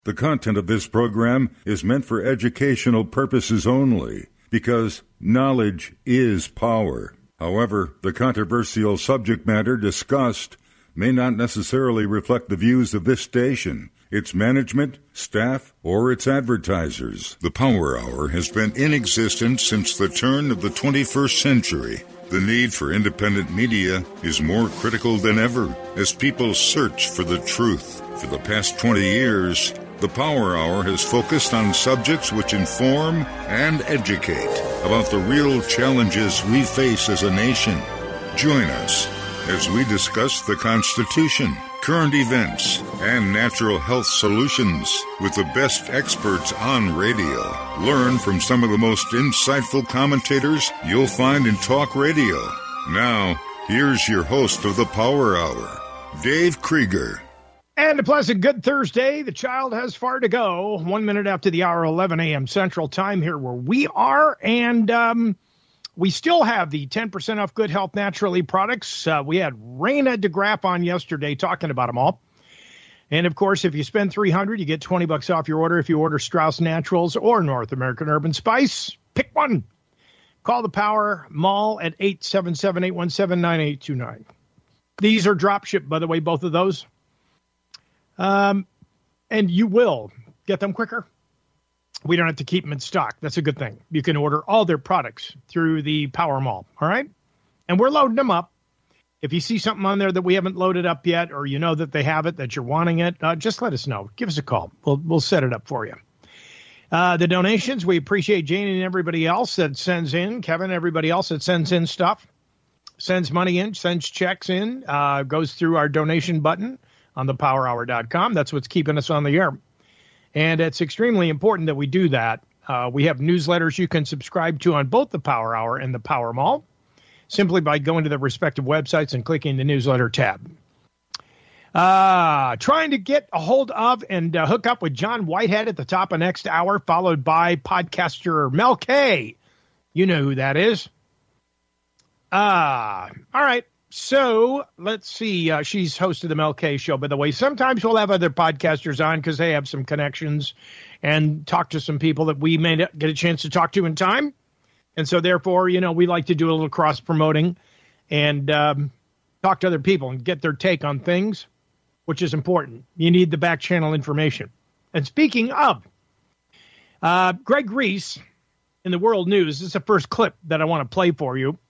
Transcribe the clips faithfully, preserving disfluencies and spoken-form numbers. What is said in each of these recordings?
The content of this program is meant for educational purposes only, because knowledge is power. However, the controversial subject matter discussed may not necessarily reflect the views of this station, its management, staff, or its advertisers. The Power Hour has been in existence since the turn of the twenty-first century. The need for independent media is more critical than ever as people search for the truth. For the past twenty years, the Power Hour has focused on subjects which inform and educate about the real challenges we face as a nation. Join us as we discuss the Constitution, current events, and natural health solutions with the best experts on radio. Learn from some of the most insightful commentators you'll find in talk radio. Now, here's your host of the Power Hour, Dave Krieger. And a pleasant good Thursday. The child has far to go. One minute after the hour, eleven a.m. Central Time here where we are. And um, we still have the ten percent off Good Health Naturally products. Uh, we had Raina DeGraff on yesterday talking about them all. And, of course, if you spend three hundred dollars, you get twenty bucks off your order if you order Strauss Naturals or North American Urban Spice. Pick one. Call the Power Mall at eight seven seven, eight one seven, nine eight two nine. These are drop ship, by the way, both of those. Um, and you will get them quicker. We don't have to keep them in stock. That's a good thing. You can order all their products through the Power Mall. All right. And we're loading them up. If you see something on there that we haven't loaded up yet, or you know that they have it, that you're wanting it, uh, just let us know. Give us a call. We'll, we'll set it up for you. Uh, the donations, we appreciate Jane and everybody else that sends in. Kevin, everybody else that sends in stuff, sends money in, sends checks in, uh, goes through our donation button on the power hour dot com. That's what's keeping us on the air. And it's extremely important that we do that. Uh, we have newsletters you can subscribe to on both the Power Hour and the Power Mall, simply by going to the respective websites and clicking the newsletter tab. Uh, trying to get a hold of and uh, hook up with John Whitehead at the top of next hour, followed by podcaster Mel K. You know who that is. Uh, all right. So let's see. Uh, she's hosted the Mel K Show, by the way. Sometimes we'll have other podcasters on because they have some connections and talk to some people that we may not get a chance to talk to in time. And so therefore, you know, we like to do a little cross promoting and um, talk to other people and get their take on things, which is important. You need the back channel information. And speaking of, uh, Greg Reese in the World News, this is the first clip that I want to play for you.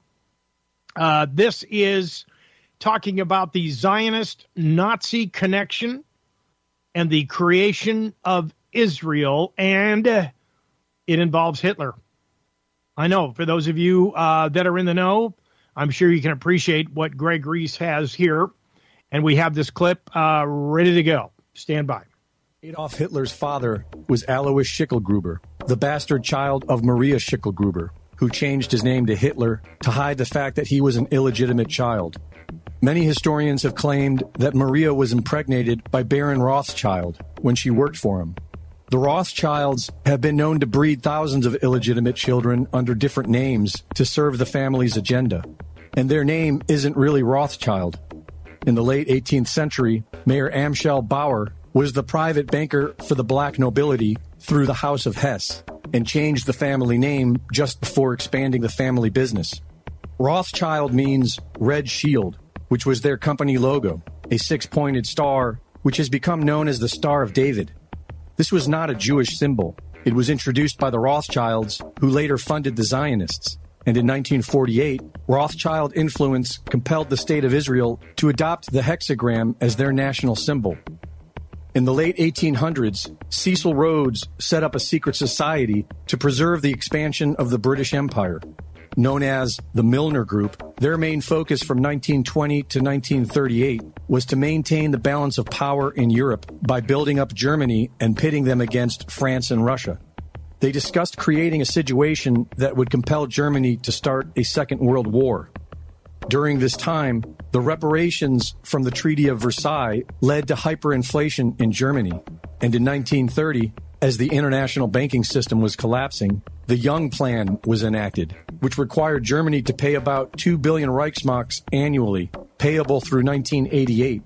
Uh, this is talking about the Zionist-Nazi connection and the creation of Israel, and uh, it involves Hitler. I know, for those of you uh, that are in the know, I'm sure you can appreciate what Greg Reese has here, and we have this clip uh, ready to go. Stand by. Adolf Hitler's father was Alois Schicklgruber, the bastard child of Maria Schicklgruber, who changed his name to Hitler to hide the fact that he was an illegitimate child. Many historians have claimed that Maria was impregnated by Baron Rothschild when she worked for him. The Rothschilds have been known to breed thousands of illegitimate children under different names to serve the family's agenda. And their name isn't really Rothschild. In the late eighteenth century, Mayor Amschel Bauer was the private banker for the black nobility through the House of Hesse, and changed the family name just before expanding the family business. Rothschild means Red Shield, which was their company logo, a six-pointed star, which has become known as the Star of David. This was not a Jewish symbol. It was introduced by the Rothschilds, who later funded the Zionists. And in nineteen forty-eight, Rothschild influence compelled the State of Israel to adopt the hexagram as their national symbol. In the late eighteen hundreds, Cecil Rhodes set up a secret society to preserve the expansion of the British Empire. Known as the Milner Group, their main focus from nineteen twenty to nineteen thirty-eight was to maintain the balance of power in Europe by building up Germany and pitting them against France and Russia. They discussed creating a situation that would compel Germany to start a Second World War. During this time, the reparations from the Treaty of Versailles led to hyperinflation in Germany. And in nineteen thirty, as the international banking system was collapsing, the Young Plan was enacted, which required Germany to pay about two billion Reichsmarks annually, payable through nineteen eighty-eight.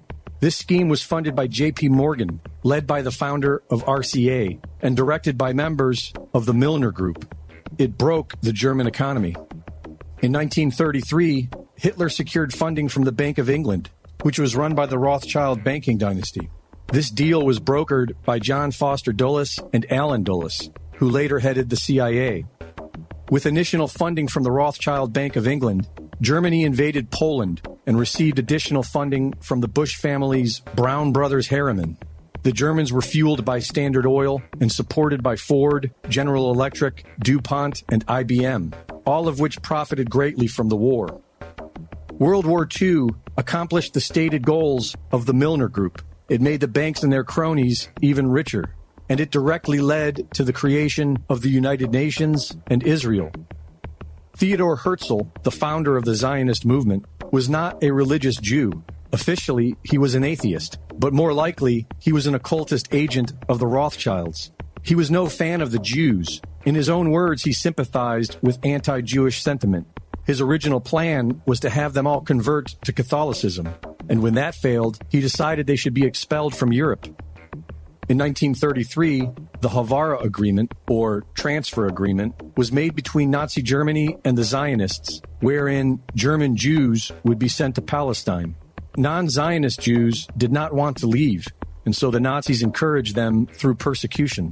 This scheme was funded by J P Morgan, led by the founder of R C A, and directed by members of the Milner Group. It broke the German economy. In nineteen thirty-three, Hitler secured funding from the Bank of England, which was run by the Rothschild banking dynasty. This deal was brokered by John Foster Dulles and Allen Dulles, who later headed the C I A. With initial funding from the Rothschild Bank of England, Germany invaded Poland and received additional funding from the Bush family's Brown Brothers Harriman. The Germans were fueled by Standard Oil and supported by Ford, General Electric, DuPont, and I B M, all of which profited greatly from the war. World War Two accomplished the stated goals of the Milner Group. It made the banks and their cronies even richer, and it directly led to the creation of the United Nations and Israel. Theodor Herzl, the founder of the Zionist movement, was not a religious Jew. Officially, he was an atheist, but more likely, he was an occultist agent of the Rothschilds. He was no fan of the Jews. In his own words, he sympathized with anti-Jewish sentiment. His original plan was to have them all convert to Catholicism, and when that failed, he decided they should be expelled from Europe. In nineteen thirty-three, the Havara Agreement, or Transfer Agreement, was made between Nazi Germany and the Zionists, wherein German Jews would be sent to Palestine. Non-Zionist Jews did not want to leave, and so the Nazis encouraged them through persecution.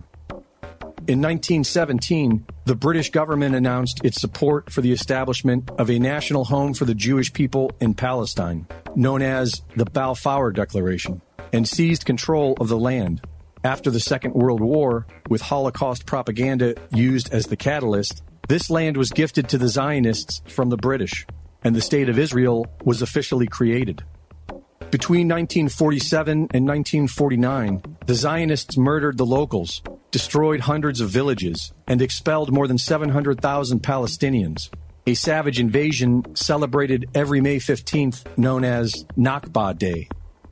In nineteen seventeen, the British government announced its support for the establishment of a national home for the Jewish people in Palestine, known as the Balfour Declaration, and seized control of the land. After the Second World War, with Holocaust propaganda used as the catalyst, this land was gifted to the Zionists from the British, and the State of Israel was officially created. Between nineteen forty-seven and nineteen forty-nine, the Zionists murdered the locals, destroyed hundreds of villages, and expelled more than seven hundred thousand Palestinians. A savage invasion celebrated every May fifteenth, known as Nakba Day.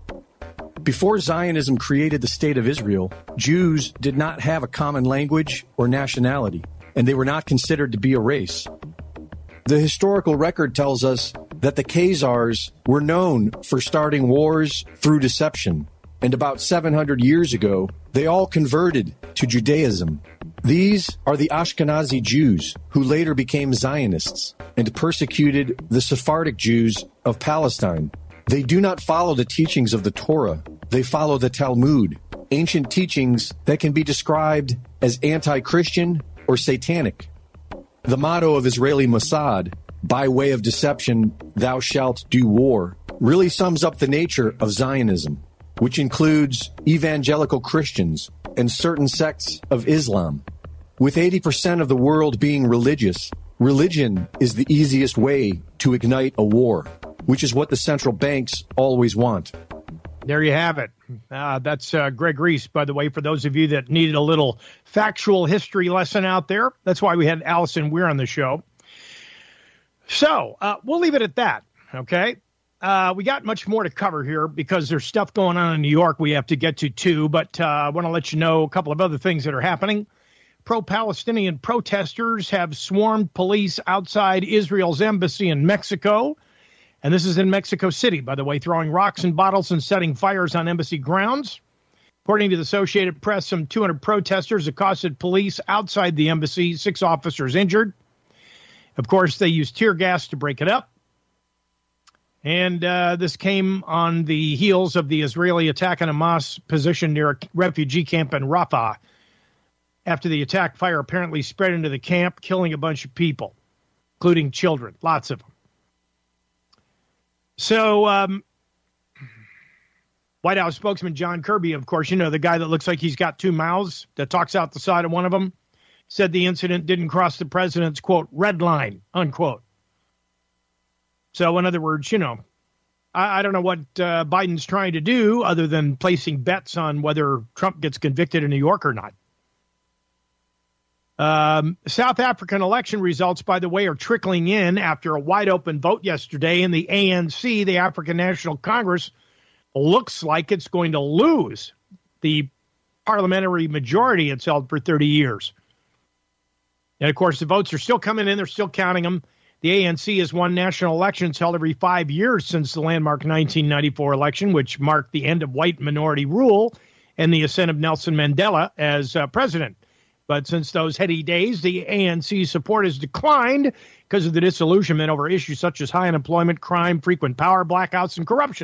Before Zionism created the State of Israel, Jews did not have a common language or nationality, and they were not considered to be a race. The historical record tells us that the Khazars were known for starting wars through deception, and about seven hundred years ago, they all converted to Judaism. These are the Ashkenazi Jews, who later became Zionists and persecuted the Sephardic Jews of Palestine. They do not follow the teachings of the Torah. They follow the Talmud, ancient teachings that can be described as anti-Christian or satanic. The motto of Israeli Mossad, by way of deception, thou shalt do war, really sums up the nature of Zionism, which includes evangelical Christians and certain sects of Islam. With eighty percent of the world being religious, religion is the easiest way to ignite a war, which is what the central banks always want. There you have it. Uh, that's uh, Greg Reese, by the way, for those of you that needed a little factual history lesson out there. That's why we had Allison Weir on the show. So uh, we'll leave it at that, okay? Uh, we got much more to cover here because there's stuff going on in New York we have to get to, too. But uh, I want to let you know a couple of other things that are happening. Pro-Palestinian protesters have swarmed police outside Israel's embassy in Mexico. And this is in Mexico City, by the way, throwing rocks and bottles and setting fires on embassy grounds. According to the Associated Press, some two hundred protesters accosted police outside the embassy, six officers injured. Of course, they used tear gas to break it up. And uh, this came on the heels of the Israeli attack on a Hamas position near a refugee camp in Rafah. After the attack, fire apparently spread into the camp, killing a bunch of people, including children, lots of them. So, um, White House spokesman John Kirby, of course, you know, the guy that looks like he's got two mouths that talks out the side of one of them, said the incident didn't cross the president's, quote, red line, unquote. So, in other words, you know, I, I don't know what uh, Biden's trying to do other than placing bets on whether Trump gets convicted in New York or not. Um, South African election results, by the way, are trickling in after a wide-open vote yesterday in the A N C, the African National Congress. Looks like it's going to lose the parliamentary majority it's held for thirty years. And, of course, the votes are still coming in. They're still counting them. The A N C has won national elections held every five years since the landmark nineteen ninety-four election, which marked the end of white minority rule and the ascent of Nelson Mandela as uh, president. But since those heady days, the A N C support has declined because of the disillusionment over issues such as high unemployment, crime, frequent power blackouts, and corruption.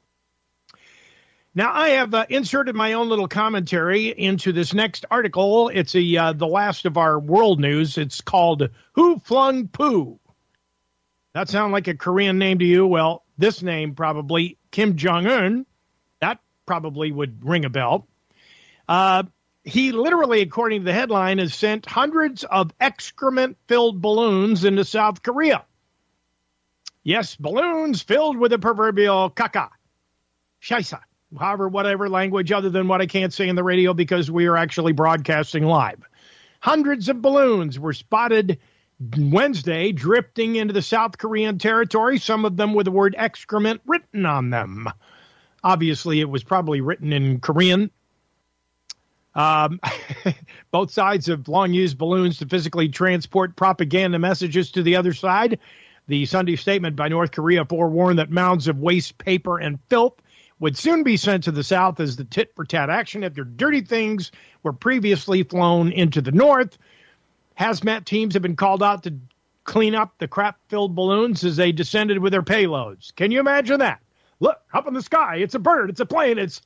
Now, I have uh, inserted my own little commentary into this next article. It's a, uh, the last of our world news. It's called Who Flung Poo? That sound like a Korean name to you? Well, this name probably, Kim Jong-un. That probably would ring a bell. Uh, he literally, according to the headline, has sent hundreds of excrement-filled balloons into South Korea. Yes, balloons filled with the proverbial caca, shaisa, however, whatever language other than what I can't say in the radio because we are actually broadcasting live. Hundreds of balloons were spotted Wednesday drifting into the South Korean territory, some of them with the word excrement written on them. Obviously, it was probably written in Korean. Um, both sides have long used balloons to physically transport propaganda messages to the other side. The Sunday statement by North Korea forewarned that mounds of waste paper and filth would soon be sent to the South as the tit-for-tat action if their dirty things were previously flown into the North. Hazmat teams have been called out to clean up the crap-filled balloons as they descended with their payloads. Can you imagine that? Look, up in the sky, it's a bird, it's a plane, it's...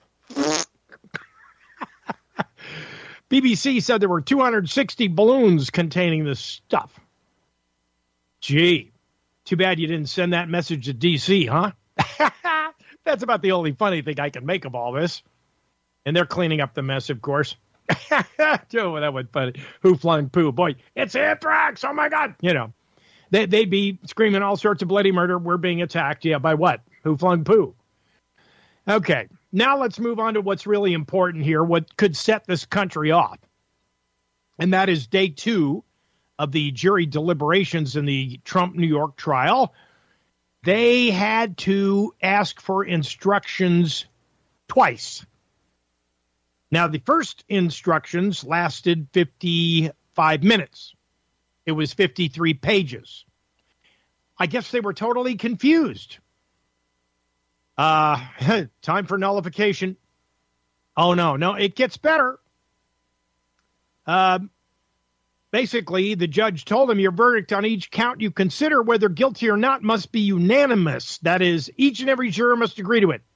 B B C said there were two hundred sixty balloons containing this stuff. Gee, too bad you didn't send that message to D C, huh? That's about the only funny thing I can make of all this. And they're cleaning up the mess, of course. Joe, that would funny. Who flung poo? Boy, it's anthrax. Oh, my God. You know, they, they'd be screaming all sorts of bloody murder. We're being attacked. Yeah, by what? Who flung poo? Okay, now let's move on to what's really important here, what could set this country off. And that is day two of the jury deliberations in the Trump New York trial. They had to ask for instructions twice. Now, the first instructions lasted fifty-five minutes. It was fifty-three pages. I guess they were totally confused. Uh, time for nullification. Oh, no, no, it gets better. Uh, basically, the judge told him your verdict on each count you consider, whether guilty or not, must be unanimous. That is, each and every juror must agree to it.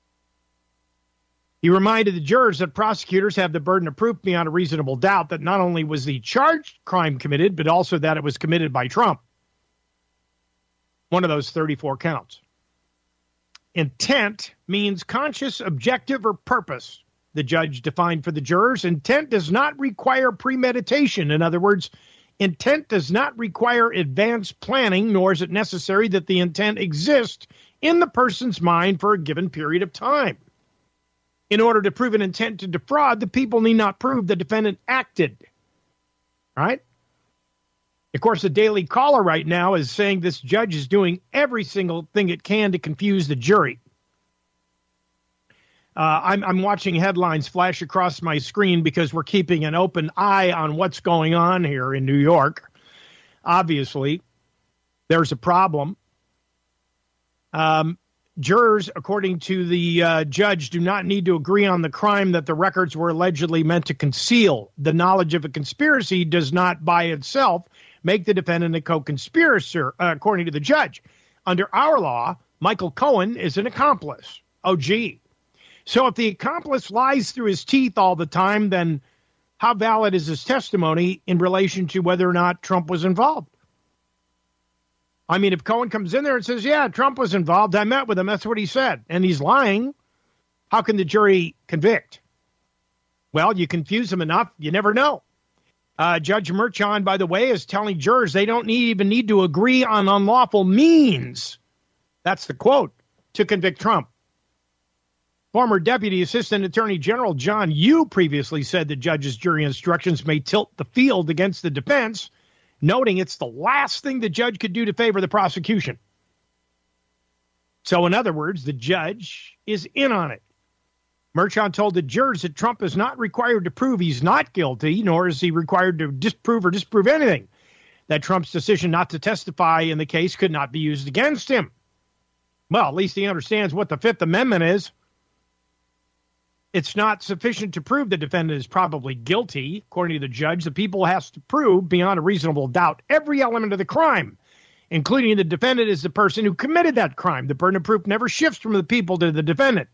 He reminded the jurors that prosecutors have the burden of proof beyond a reasonable doubt that not only was the charged crime committed, but also that it was committed by Trump. One of those thirty-four counts. Intent means conscious, objective, or purpose, the judge defined for the jurors. Intent does not require premeditation. In other words, intent does not require advanced planning, nor is it necessary that the intent exist in the person's mind for a given period of time. In order to prove an intent to defraud, the people need not prove the defendant acted. Right? Of course, the Daily Caller right now is saying this judge is doing every single thing it can to confuse the jury. Uh, I'm, I'm watching headlines flash across my screen because we're keeping an open eye on what's going on here in New York. Obviously, there's a problem. Um, jurors, according to the uh, judge, do not need to agree on the crime that the records were allegedly meant to conceal. The knowledge of a conspiracy does not by itself make the defendant a co-conspirator, uh, according to the judge. Under our law, Michael Cohen is an accomplice. Oh, gee. So if the accomplice lies through his teeth all the time, then how valid is his testimony in relation to whether or not Trump was involved? I mean, if Cohen comes in there and says, yeah, Trump was involved, I met with him, that's what he said, and he's lying, how can the jury convict? Well, you confuse him enough, you never know. Uh, Judge Merchan, by the way, is telling jurors they don't need, even need to agree on unlawful means. That's the quote, to convict Trump. Former Deputy Assistant Attorney General John Yoo previously said the judge's jury instructions may tilt the field against the defense, noting it's the last thing the judge could do to favor the prosecution. So, in other words, the judge is in on it. Merchan told the jurors that Trump is not required to prove he's not guilty, nor is he required to disprove or disprove anything. that Trump's decision not to testify in the case could not be used against him. Well, at least he understands what the Fifth Amendment is. It's not sufficient to prove the defendant is probably guilty. According to the judge, the people has to prove beyond a reasonable doubt every element of the crime, including the defendant is the person who committed that crime. The burden of proof never shifts from the people to the defendant.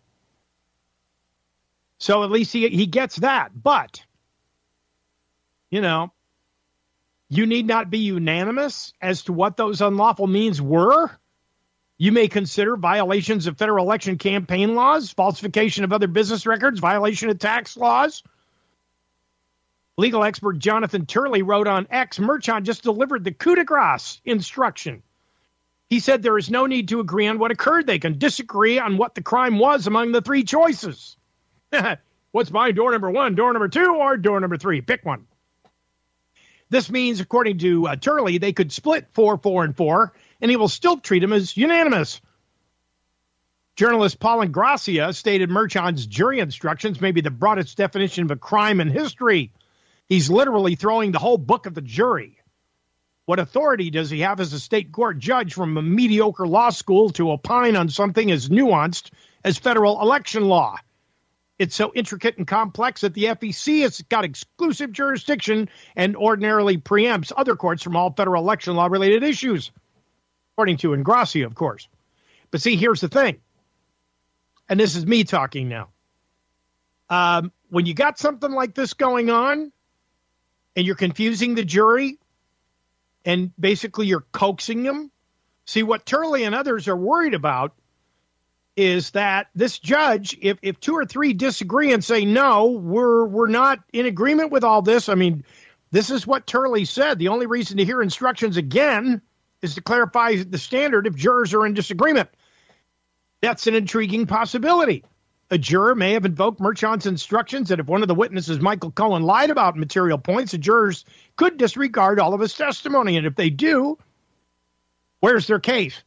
So at least he, he gets that. But, you know, you need not be unanimous as to what those unlawful means were. You may consider violations of federal election campaign laws, falsification of other business records, violation of tax laws. Legal expert Jonathan Turley wrote on X, Merchan just delivered the coup de grace instruction. He said there is no need to agree on what occurred. They can disagree on what the crime was among the three choices. What's my door number one, door number two, or door number three? Pick one. This means, according to uh, Turley, they could split four, four, and four, and he will still treat him as unanimous. Journalist Paul Ingracia stated Merchan's jury instructions may be the broadest definition of a crime in history. He's literally throwing the whole book at the jury. What authority does he have as a state court judge from a mediocre law school to opine on something as nuanced as federal election law? It's so intricate and complex that the F E C has got exclusive jurisdiction and ordinarily preempts other courts from all federal election law related issues, according to Ingracia, of course. But see, here's the thing, and this is me talking now. Um, when you got something like this going on and you're confusing the jury and basically you're coaxing them, see, what Turley and others are worried about is that this judge, if, if two or three disagree and say, no, we're we're not in agreement with all this. I mean, this is what Turley said. The only reason to hear instructions again is to clarify the standard if jurors are in disagreement. That's an intriguing possibility. A juror may have invoked Merchan's instructions that if one of the witnesses, Michael Cohen, lied about material points, the jurors could disregard all of his testimony. And if they do, where's their case?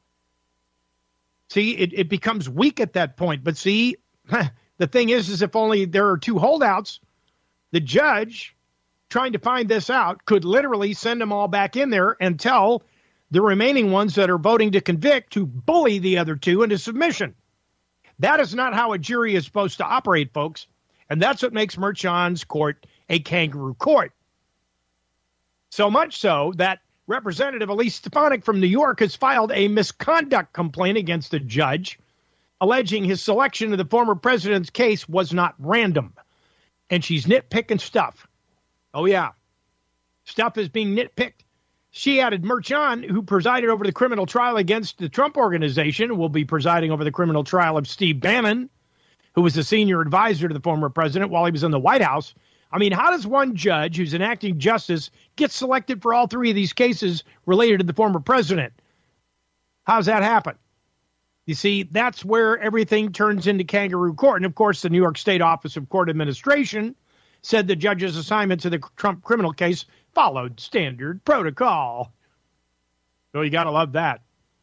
See, it, it becomes weak at that point. But see, the thing is, is if only there are two holdouts, the judge trying to find this out could literally send them all back in there and tell the remaining ones that are voting to convict to bully the other two into submission. That is not how a jury is supposed to operate, folks. And that's what makes Merchan's court a kangaroo court. So much so that Representative Elise Stefanik from New York has filed a misconduct complaint against the judge, alleging his selection of the former president's case was not random. And she's nitpicking stuff. Oh, yeah. Stuff is being nitpicked. She added Merchan, who presided over the criminal trial against the Trump Organization, will be presiding over the criminal trial of Steve Bannon, who was a senior advisor to the former president while he was in the White House. I mean, how does one judge who's enacting justice get selected for all three of these cases related to the former president? How does that happen? You see, that's where everything turns into kangaroo court. And, of course, the New York State Office of Court Administration said the judge's assignment to the Trump criminal case followed standard protocol. So you got to love that.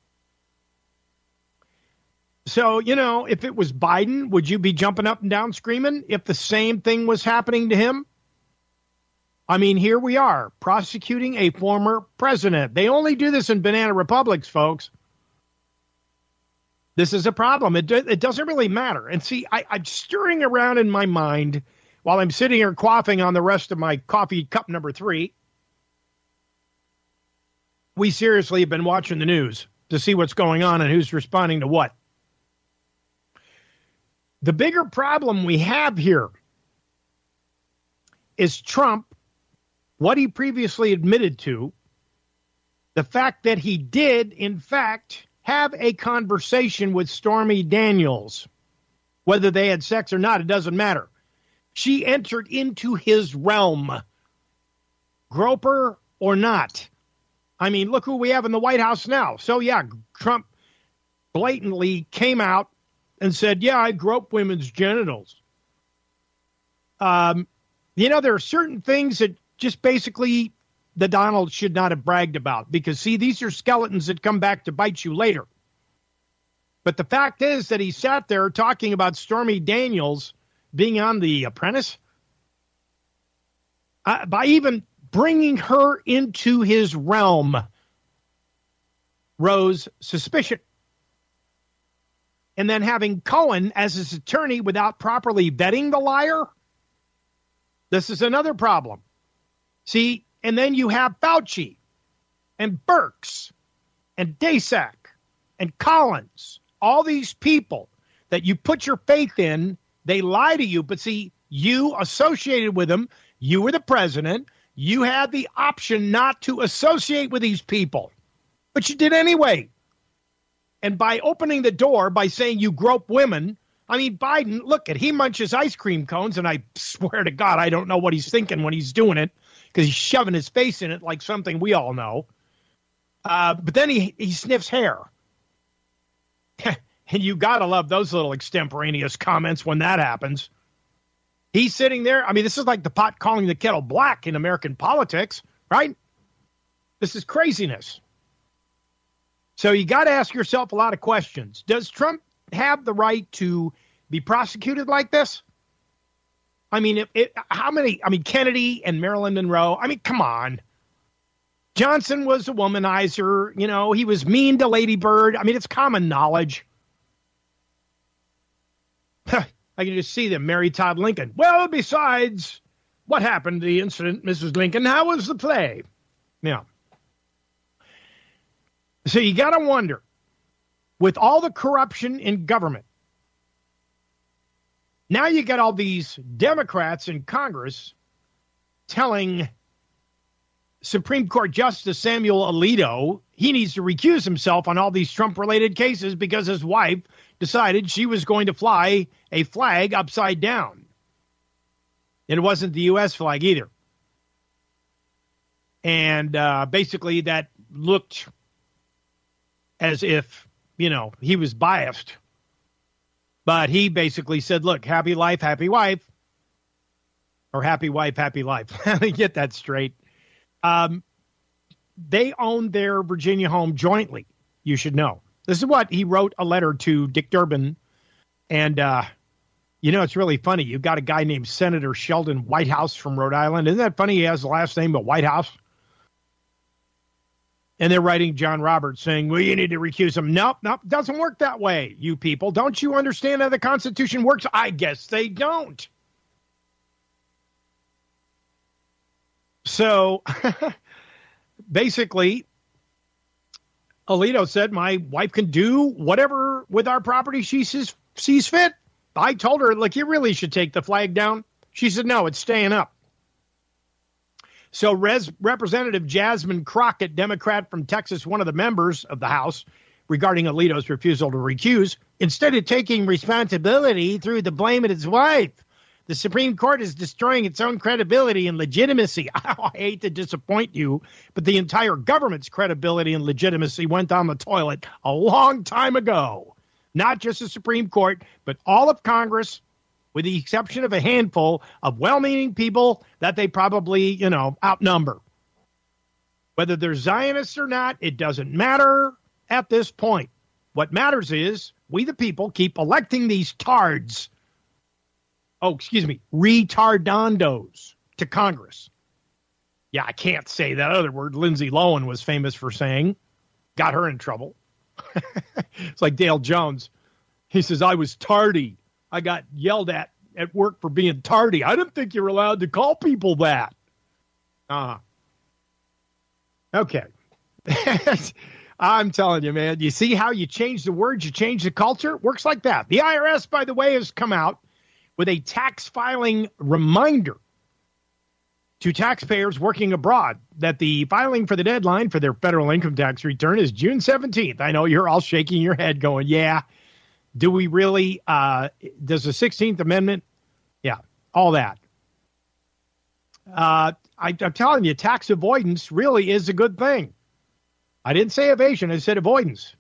So, you know, if it was Biden, would you be jumping up and down screaming if the same thing was happening to him? I mean, here we are prosecuting a former president. They only do this in banana republics, folks. This is a problem. It, it doesn't really matter. And see, I, I'm stirring around in my mind while I'm sitting here quaffing on the rest of my coffee cup number three. We seriously have been watching the news to see what's going on and who's responding to what. The bigger problem we have here is Trump, what he previously admitted to, the fact that he did, in fact, have a conversation with Stormy Daniels. Whether they had sex or not, it doesn't matter. She entered into his realm, groper or not. I mean, look who we have in the White House now. So, yeah, Trump blatantly came out and said, yeah, I grope women's genitals. Um, you know, there are certain things that just basically the Donald should not have bragged about because, see, these are skeletons that come back to bite you later. But the fact is that he sat there talking about Stormy Daniels being on The Apprentice. Uh, by even bringing her into his realm rose suspicion. And then having Cohen as his attorney without properly vetting the liar, this is another problem. See, and then you have Fauci and Birx and Daszak and Collins, all these people that you put your faith in, they lie to you. But see, you associated with them, you were the president, you had the option not to associate with these people, but you did anyway. And by opening the door, by saying you grope women, I mean, Biden, look at, he munches ice cream cones, and I swear to God, I don't know what he's thinking when he's doing it, because he's shoving his face in it like something we all know. Uh, but then he, he sniffs hair. And you got to love those little extemporaneous comments when that happens. He's sitting there. I mean, this is like the pot calling the kettle black in American politics, right? This is craziness. So you got to ask yourself a lot of questions. Does Trump have the right to be prosecuted like this? I mean, if it, how many, I mean, Kennedy and Marilyn Monroe, I mean, come on. Johnson was a womanizer. You know, he was mean to Lady Bird. I mean, it's common knowledge. I can just see them, Mary Todd Lincoln. Well, besides what happened, the incident, Missus Lincoln, how was the play? Yeah. So you got to wonder, with all the corruption in government, now you got all these Democrats in Congress telling Supreme Court Justice Samuel Alito he needs to recuse himself on all these Trump-related cases because his wife decided she was going to fly a flag upside down. And it wasn't the U S flag either. And uh, basically that looked as if, you know, he was biased. But he basically said, look, happy life, happy wife. Or happy wife, happy life. Let me get that straight. Um, they own their Virginia home jointly, you should know. This is what he wrote a letter to Dick Durbin. And, uh, you know, it's really funny. You've got a guy named Senator Sheldon Whitehouse from Rhode Island. Isn't that funny? He has the last name of Whitehouse. And they're writing John Roberts saying, well, you need to recuse him. Nope, nope, doesn't work that way, you people. Don't you understand how the Constitution works? I guess they don't. So, basically, Alito said, my wife can do whatever with our property she sees, sees fit. I told her, look, you really should take the flag down. She said, no, it's staying up. So Res- Representative Jasmine Crockett, Democrat from Texas, one of the members of the House, regarding Alito's refusal to recuse, instead of taking responsibility through the blame at his wife, the Supreme Court is destroying its own credibility and legitimacy. I hate to disappoint you, but the entire government's credibility and legitimacy went down the toilet a long time ago. Not just the Supreme Court, but all of Congress, with the exception of a handful of well-meaning people that they probably, you know, outnumber. Whether they're Zionists or not, it doesn't matter at this point. What matters is we, the people, keep electing these tards. Oh, excuse me, retardandos to Congress. Yeah, I can't say that other word Lindsay Lohan was famous for saying. Got her in trouble. It's like Dale Jones. He says, I was tardy. I got yelled at at work for being tardy. I didn't think you were allowed to call people that. Uh-huh. Okay. I'm telling you, man, you see how you change the words, you change the culture? It works like that. The I R S, by the way, has come out with a tax filing reminder to taxpayers working abroad that the filing for the deadline for their federal income tax return is June seventeenth. I know you're all shaking your head going, yeah, do we really, uh, does the sixteenth Amendment, yeah, all that. Uh, I, I'm telling you, tax avoidance really is a good thing. I didn't say evasion, I said avoidance.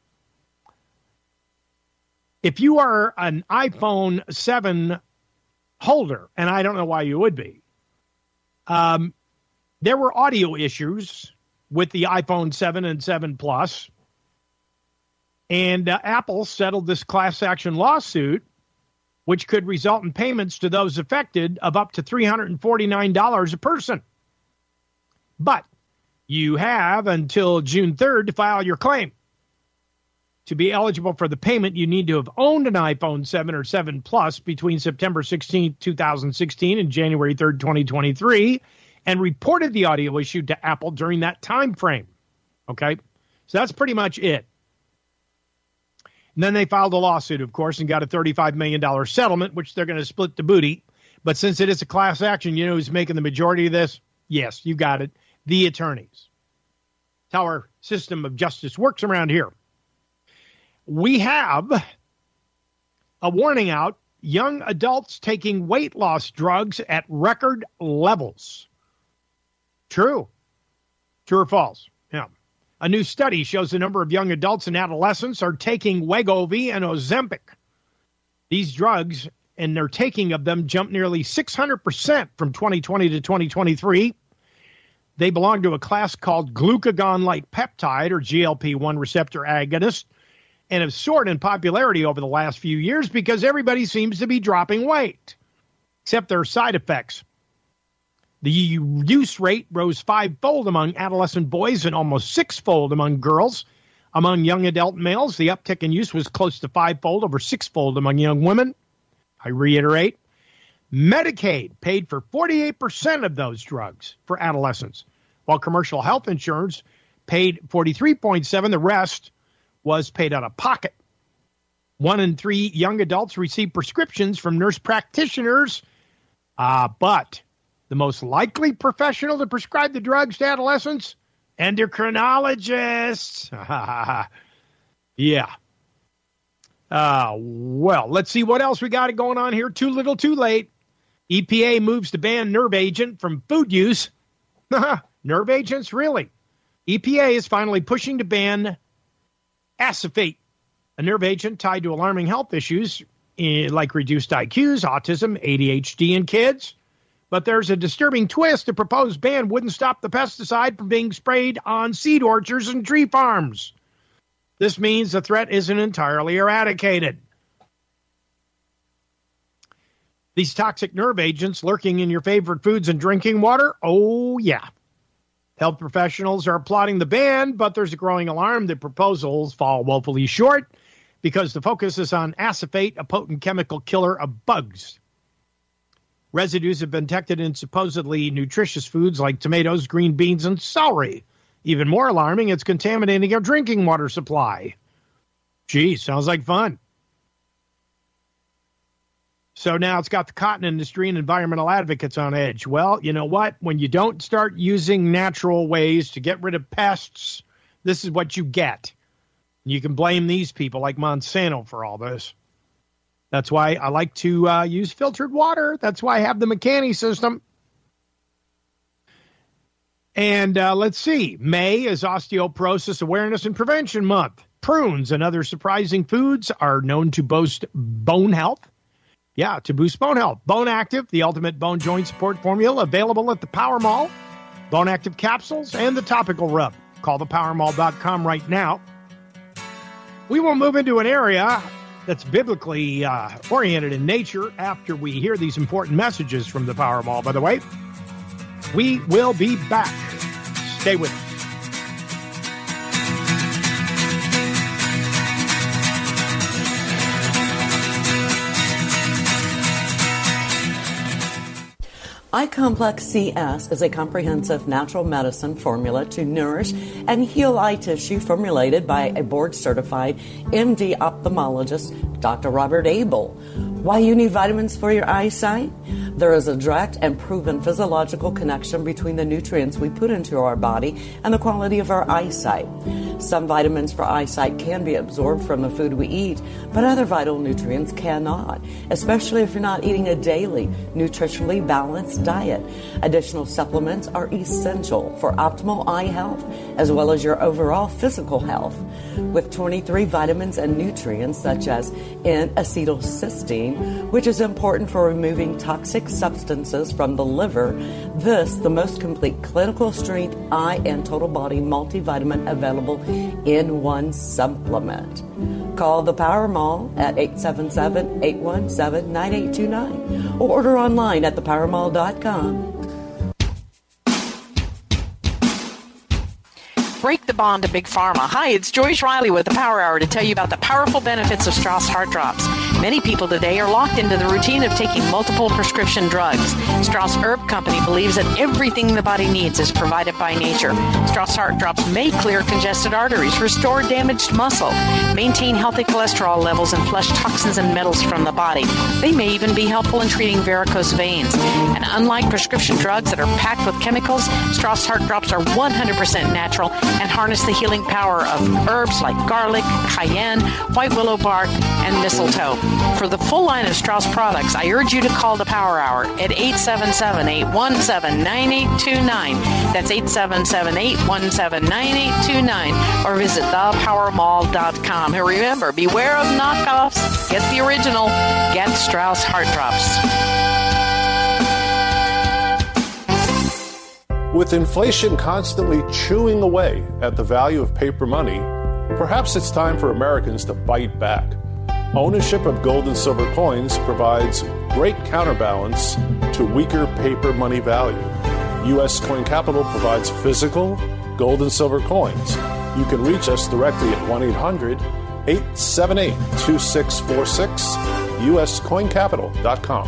If you are an iPhone seven holder, and I don't know why you would be, um, there were audio issues with the iPhone seven and seven Plus, and uh, Apple settled this class action lawsuit, which could result in payments to those affected of up to three hundred forty-nine dollars a person. But you have until June third to file your claim. To be eligible for the payment, you need to have owned an iPhone seven or seven Plus between September sixteenth, twenty sixteen and January third, twenty twenty-three, and reported the audio issue to Apple during that time frame. Okay? So that's pretty much it. And then they filed a lawsuit, of course, and got a thirty-five million dollars settlement, which they're going to split the booty. But since it is a class action, you know who's making the majority of this? Yes, you got it. The attorneys. That's how our system of justice works around here. We have a warning out. Young adults taking weight loss drugs at record levels. True. True or false? Yeah. A new study shows the number of young adults and adolescents are taking Wegovy and Ozempic. These drugs, and their taking of them, jumped nearly six hundred percent from twenty twenty to twenty twenty-three. They belong to a class called glucagon-like peptide, or G L P one receptor agonist, and have soared in popularity over the last few years because everybody seems to be dropping weight, except their side effects. The use rate rose fivefold among adolescent boys and almost sixfold among girls. Among young adult males, the uptick in use was close to fivefold, over sixfold among young women. I reiterate, Medicaid paid for forty-eight percent of those drugs for adolescents, while commercial health insurance paid forty-three point seven percent. The rest was paid out of pocket. One in three young adults receive prescriptions from nurse practitioners, uh, but the most likely professional to prescribe the drugs to adolescents, endocrinologists. Yeah. Uh, well, let's see what else we got going on here. Too little, too late. E P A moves to ban nerve agent from food use. Nerve agents, really? E P A is finally pushing to ban acephate, a nerve agent tied to alarming health issues like reduced I Qs, autism, A D H D in kids. But there's a disturbing twist. The proposed ban wouldn't stop the pesticide from being sprayed on seed orchards and tree farms. This means the threat isn't entirely eradicated. These toxic nerve agents lurking in your favorite foods and drinking water? Oh, yeah. Health professionals are applauding the ban, but there's a growing alarm that proposals fall woefully short because the focus is on acephate, a potent chemical killer of bugs. Residues have been detected in supposedly nutritious foods like tomatoes, green beans, and celery. Even more alarming, it's contaminating our drinking water supply. Gee, sounds like fun. So now it's got the cotton industry and environmental advocates on edge. Well, you know what? When you don't start using natural ways to get rid of pests, this is what you get. You can blame these people like Monsanto for all this. That's why I like to uh, use filtered water. That's why I have the McCanny system. And uh, let's see. May is Osteoporosis Awareness and Prevention Month. Prunes and other surprising foods are known to boost bone health. Yeah, to boost bone health. Bone Active, the ultimate bone joint support formula, available at the Power Mall. Bone Active capsules and the topical rub. Call the power mall dot com right now. We will move into an area that's biblically uh, oriented in nature after we hear these important messages from the Power Mall, by the way. We will be back. Stay with us. iComplex C S is a comprehensive natural medicine formula to nourish and heal eye tissue formulated by a board-certified M D ophthalmologist, Doctor Robert Abel. Why you need vitamins for your eyesight? There is a direct and proven physiological connection between the nutrients we put into our body and the quality of our eyesight. Some vitamins for eyesight can be absorbed from the food we eat, but other vital nutrients cannot, especially if you're not eating a daily, nutritionally balanced diet. Additional supplements are essential for optimal eye health as well as your overall physical health. With twenty-three vitamins and nutrients such as N-acetylcysteine, which is important for removing toxic substances from the liver, this the most complete clinical strength eye and total body multivitamin available in one supplement. Call the Power Mall at eight seven seven, eight one seven, nine eight two nine or order online at the power mall dot com. Break the bond to Big Pharma. Hi, it's Joyce Riley with the Power Hour to tell you about the powerful benefits of Strauss Heart Drops. Many people today are locked into the routine of taking multiple prescription drugs. Strauss Herb Company believes that everything the body needs is provided by nature. Strauss Heart Drops may clear congested arteries, restore damaged muscle, maintain healthy cholesterol levels, and flush toxins and metals from the body. They may even be helpful in treating varicose veins. And unlike prescription drugs that are packed with chemicals, Strauss Heart Drops are one hundred percent natural and harness the healing power of herbs like garlic, cayenne, white willow bark, and mistletoe. For the full line of Strauss products, I urge you to call the Power Hour at eight seven seven, eight one seven, nine eight two nine. That's eight seven seven, eight one seven, nine eight two nine. Or visit the power mall dot com. And remember, beware of knockoffs. Get the original. Get Strauss Heart Drops. With inflation constantly chewing away at the value of paper money, perhaps it's time for Americans to bite back. Ownership of gold and silver coins provides great counterbalance to weaker paper money value. U S Coin Capital provides physical gold and silver coins. You can reach us directly at one eight hundred, eight seven eight, two six four six, U S coin capital dot com.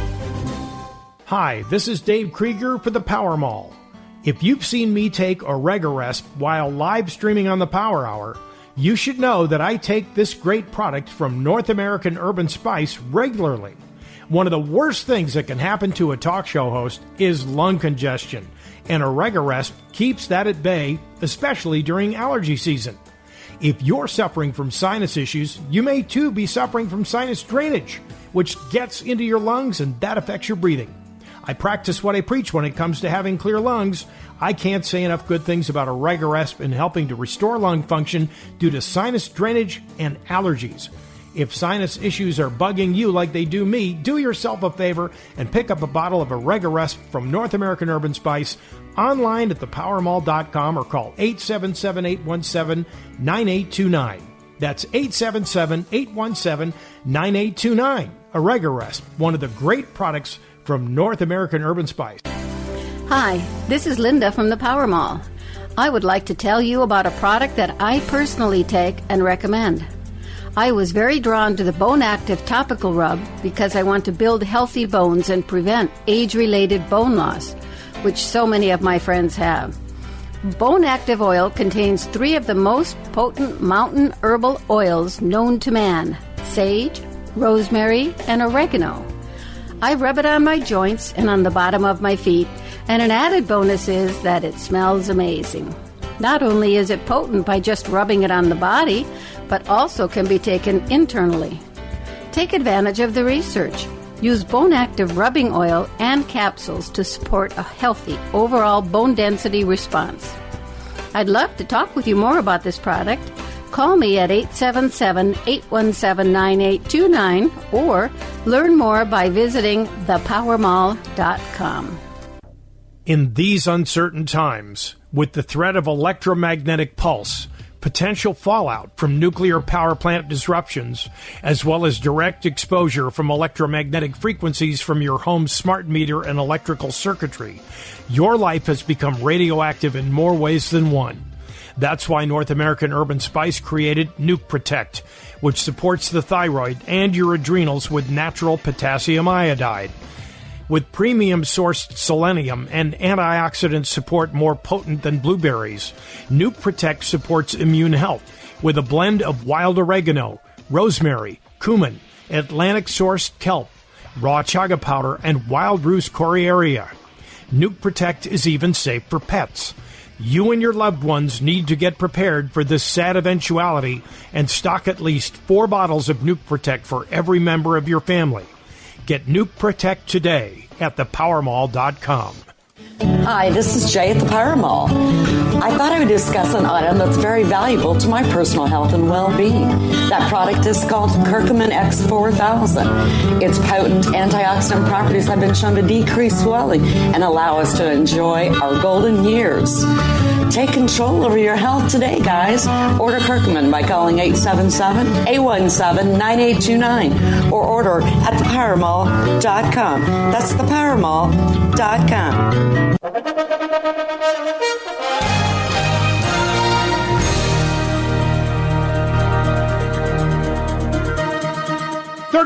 Hi, this is Dave Krieger for the Power Mall. If you've seen me take Oregarest while live streaming on the Power Hour, you should know that I take this great product from North American Urban Spice regularly. One of the worst things that can happen to a talk show host is lung congestion, and Oregarest keeps that at bay, especially during allergy season. If you're suffering from sinus issues, you may too be suffering from sinus drainage, which gets into your lungs and that affects your breathing. I practice what I preach when it comes to having clear lungs. I can't say enough good things about Oregarest in helping to restore lung function due to sinus drainage and allergies. If sinus issues are bugging you like they do me, do yourself a favor and pick up a bottle of Oregarest from North American Urban Spice online at the power mall dot com or call eight seven seven, eight one seven, nine eight two nine. That's eight seven seven, eight one seven, nine eight two nine. Oregarest, one of the great products from North American Urban Spice. Hi, this is Linda from the Power Mall. I would like to tell you about a product that I personally take and recommend. I was very drawn to the Bone Active Topical Rub because I want to build healthy bones and prevent age-related bone loss, which so many of my friends have. Bone Active Oil contains three of the most potent mountain herbal oils known to man: sage, rosemary, and oregano. I rub it on my joints and on the bottom of my feet, and an added bonus is that it smells amazing. Not only is it potent by just rubbing it on the body, but also can be taken internally. Take advantage of the research. Use Bone Active rubbing oil and capsules to support a healthy overall bone density response. I'd love to talk with you more about this product. Call me at eight seven seven, eight one seven, nine eight two nine or learn more by visiting the power mall dot com. In these uncertain times, with the threat of electromagnetic pulse, potential fallout from nuclear power plant disruptions, as well as direct exposure from electromagnetic frequencies from your home's smart meter and electrical circuitry, your life has become radioactive in more ways than one. That's why North American Urban Spice created Nuke Protect, which supports the thyroid and your adrenals with natural potassium iodide. With premium sourced selenium and antioxidant support more potent than blueberries, Nuke Protect supports immune health with a blend of wild oregano, rosemary, cumin, Atlantic-sourced kelp, raw chaga powder, and wild rose coriaria. Nuke Protect is even safe for pets. You and your loved ones need to get prepared for this sad eventuality and stock at least four bottles of Nuke Protect for every member of your family. Get Nuke Protect today at the power mall dot com. Hi, this is Jay at the Power Mall. I thought I would discuss an item that's very valuable to my personal health and well-being. That product is called Curcumin X four thousand. Its potent antioxidant properties have been shown to decrease swelling and allow us to enjoy our golden years. Take control over your health today, guys. Order Curcumin by calling eight seven seven, eight one seven, nine eight two nine or order at the power mall dot com. That's the power mall dot com.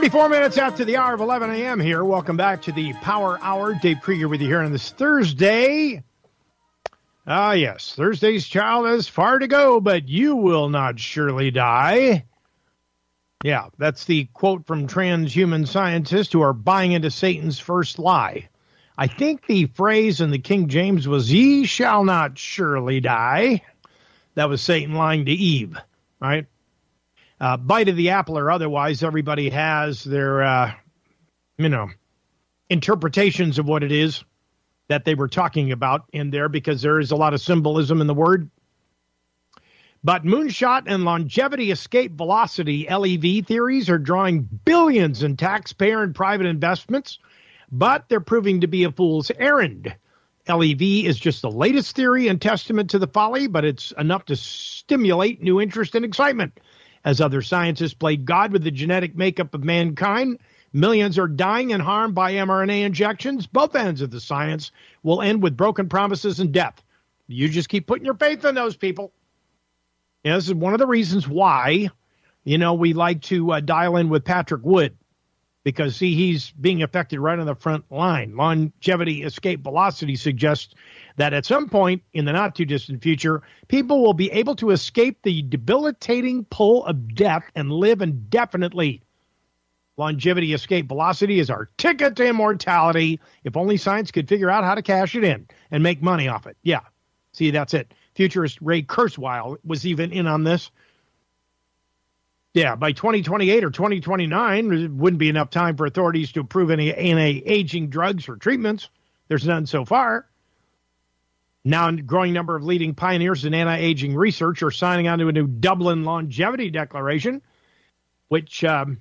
thirty-four minutes after the hour of eleven a.m. here. Welcome back to the Power Hour. Dave Krieger with you here on this Thursday. Ah, yes, Thursday's child has far to go, but you will not surely die. Yeah, that's the quote from transhuman scientists who are buying into Satan's first lie. I think the phrase in the King James was, ye shall not surely die. That was Satan lying to Eve, right? Uh, bite of the apple or otherwise, everybody has their, uh, you know, interpretations of what it is that they were talking about in there, because there is a lot of symbolism in the word. But moonshot and longevity escape velocity, L E V theories, are drawing billions in taxpayer and private investments, but they're proving to be a fool's errand. L E V is just the latest theory and testament to the folly, but it's enough to stimulate new interest and excitement. As other scientists played God with the genetic makeup of mankind, millions are dying and harmed by mRNA injections. Both ends of the science will end with broken promises and death. You just keep putting your faith in those people. You know, this is one of the reasons why, you know, we like to uh, dial in with Patrick Wood, because, see, he's being affected right on the front line. Longevity escape velocity suggests that at some point in the not-too-distant future, people will be able to escape the debilitating pull of death and live indefinitely. Longevity escape velocity is our ticket to immortality. If only science could figure out how to cash it in and make money off it. Yeah, see, that's it. Futurist Ray Kurzweil was even in on this. Yeah, by twenty twenty-eight or twenty twenty-nine, there wouldn't be enough time for authorities to approve any anti-aging drugs or treatments. There's none so far. Now, a growing number of leading pioneers in anti-aging research are signing on to a new Dublin Longevity Declaration, which um,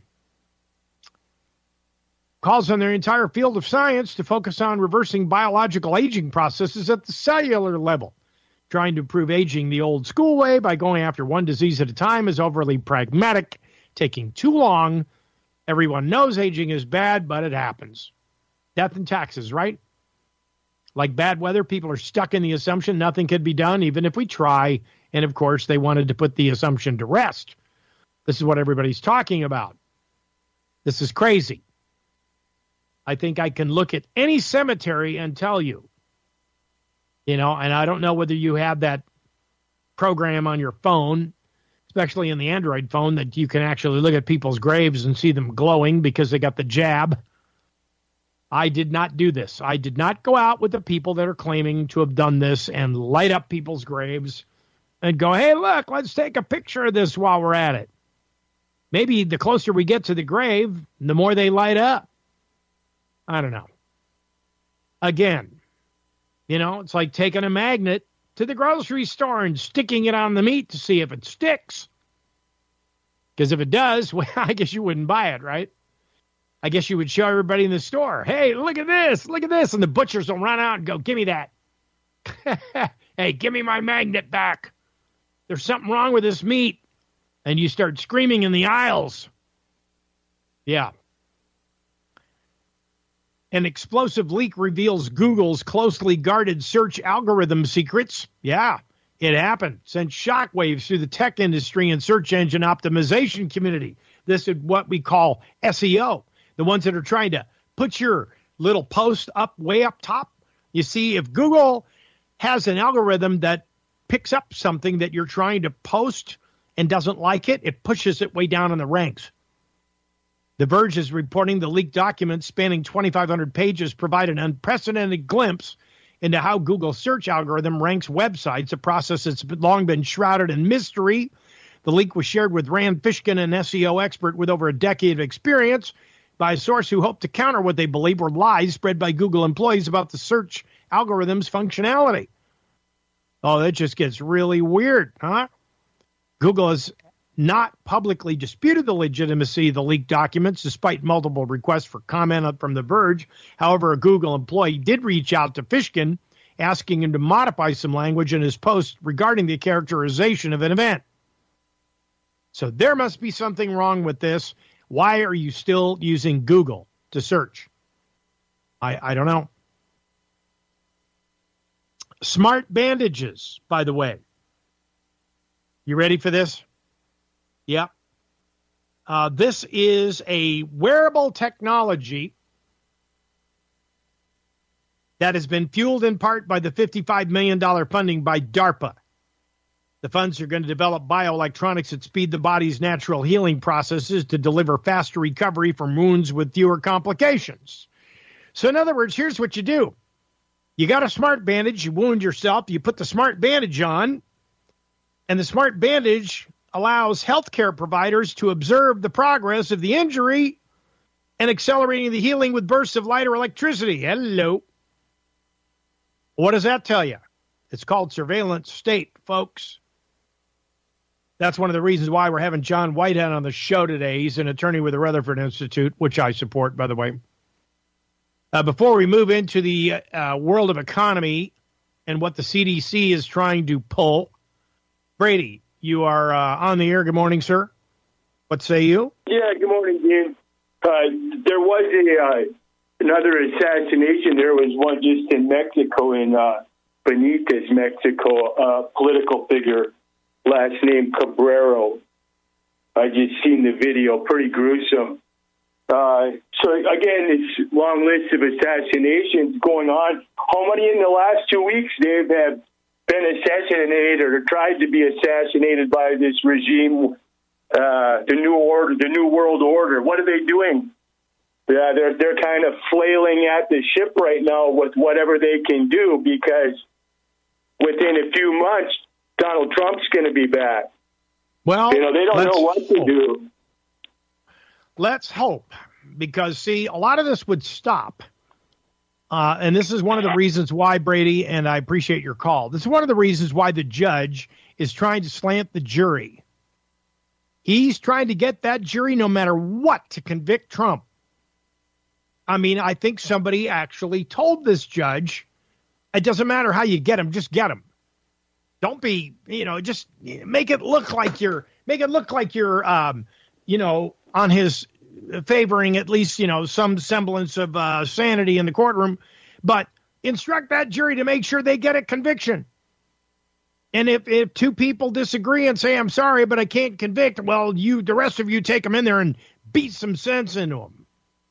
calls on their entire field of science to focus on reversing biological aging processes at the cellular level. Trying to improve aging the old school way by going after one disease at a time is overly pragmatic, taking too long. Everyone knows aging is bad, but it happens. Death and taxes, right? Like bad weather, people are stuck in the assumption nothing can be done, even if we try. And, of course, they wanted to put the assumption to rest. This is what everybody's talking about. This is crazy. I think I can look at any cemetery and tell you. You know, and I don't know whether you have that program on your phone, especially in the Android phone, that you can actually look at people's graves and see them glowing because they got the jab. I did not do this. I did not go out with the people that are claiming to have done this and light up people's graves and go, hey, look, let's take a picture of this while we're at it. Maybe the closer we get to the grave, the more they light up. I don't know. Again, you know, it's like taking a magnet to the grocery store and sticking it on the meat to see if it sticks. Because if it does, well, I guess you wouldn't buy it, right? I guess you would show everybody in the store, hey, look at this, look at this. And the butchers will run out and go, give me that. Hey, give me my magnet back. There's something wrong with this meat. And you start screaming in the aisles. Yeah. An explosive leak reveals Google's closely guarded search algorithm secrets. Yeah, it happened. Sent shockwaves through the tech industry and search engine optimization community. This is what we call S E O, the ones that are trying to put your little post up way up top. You see, if Google has an algorithm that picks up something that you're trying to post and doesn't like it, it pushes it way down in the ranks. The Verge is reporting the leaked documents spanning twenty-five hundred pages provide an unprecedented glimpse into how Google's search algorithm ranks websites, a process that's long been shrouded in mystery. The leak was shared with Rand Fishkin, an S E O expert with over a decade of experience, by a source who hoped to counter what they believe were lies spread by Google employees about the search algorithm's functionality. Oh, that just gets really weird, huh? Google has not publicly disputed the legitimacy of the leaked documents, despite multiple requests for comment from The Verge. However, a Google employee did reach out to Fishkin, asking him to modify some language in his post regarding the characterization of an event. So there must be something wrong with this. Why are you still using Google to search? I, I don't know. Smart bandages, by the way. You ready for this? Yep. Uh, this is a wearable technology that has been fueled in part by the fifty-five million dollars funding by DARPA. The funds are going to develop bioelectronics that speed the body's natural healing processes to deliver faster recovery from wounds with fewer complications. So in other words, here's what you do. You got a smart bandage, you wound yourself, you put the smart bandage on, and the smart bandage allows healthcare providers to observe the progress of the injury and accelerating the healing with bursts of light or electricity. Hello. What does that tell you? It's called surveillance state, folks. That's one of the reasons why we're having John Whitehead on the show today. He's an attorney with the Rutherford Institute, which I support, by the way. Uh, before we move into the uh, world of economy and what the C D C is trying to pull, Brady, you are uh, on the air. Good morning, sir. What say you? Yeah, good morning, Dean. Uh, there was a uh, another assassination. There was one just in Mexico, in uh, Benitez, Mexico, a uh, political figure, last name Cabrero. I just seen the video, pretty gruesome. Uh, so, again, it's a long list of assassinations going on. How many in the last two weeks, Dave, have been assassinated or tried to be assassinated by this regime, uh, the new order, the new world order? What are they doing? Yeah, they're they're kind of flailing at the ship right now with whatever they can do, because within a few months, Donald Trump's going to be back. Well, you know, they don't know what to hope. do. Let's hope, because, see, a lot of this would stop. Uh, and this is one of the reasons why, Brady, and I appreciate your call, this is one of the reasons why the judge is trying to slant the jury. He's trying to get that jury, no matter what, to convict Trump. I mean, I think somebody actually told this judge, it doesn't matter how you get him, just get him. Don't be, you know, just make it look like you're, make it look like you're, um, you know, on his favoring at least, you know, some semblance of uh, sanity in the courtroom, but instruct that jury to make sure they get a conviction. And if, if two people disagree and say, I'm sorry, but I can't convict, well, you, the rest of you take them in there and beat some sense into them.